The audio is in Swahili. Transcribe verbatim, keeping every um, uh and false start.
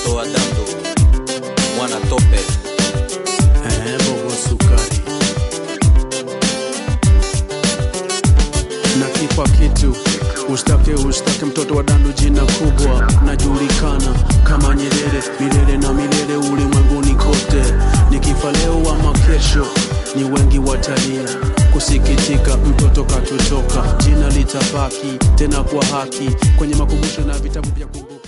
mtoto wa Dandu, mwana tope. Eh, bobo sukari. Na kipa kitu Ustake ustake mtoto wa Dandu, jina kubwa najulikana kama Nyerere, milele na milele ulimwenguni kote. Nikifa leo ama kesho ni wengi watalia kusikitika, mtoto katutoka, jina litabaki tena kwa haki kwenye makumbusho na vitabu vya kumbukumbu.